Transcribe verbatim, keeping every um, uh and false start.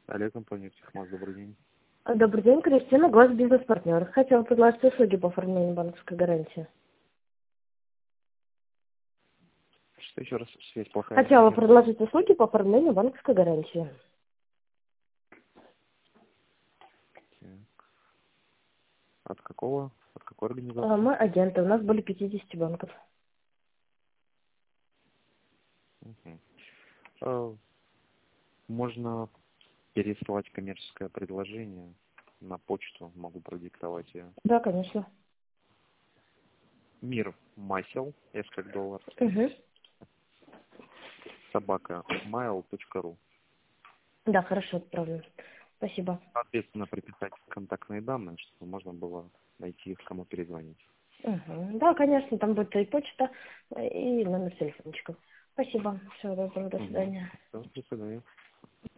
Олег, компания «Техмас», добрый день. Добрый день, Кристина, Гос бизнес-партнер. Хотела предложить услуги по оформлению банковской гарантии. Что еще раз? Связь плохая. Хотела предложить услуги по оформлению банковской гарантии. Так. От какого? От какой А, организации? Мы агенты, у нас были пятьдесят банков. Мгм. А, Можно переслать коммерческое предложение на почту, могу продиктовать ее. Да, конечно. Мир масел, S как доллар, Угу. собака mail точка ру. Да, хорошо, отправлю. Спасибо. Соответственно, прописать контактные данные, чтобы можно было найти их, кому перезвонить. Угу. Да, конечно, там будет и почта, и номер телефончика. Спасибо. Всего доброго, до Угу. свидания. До свидания.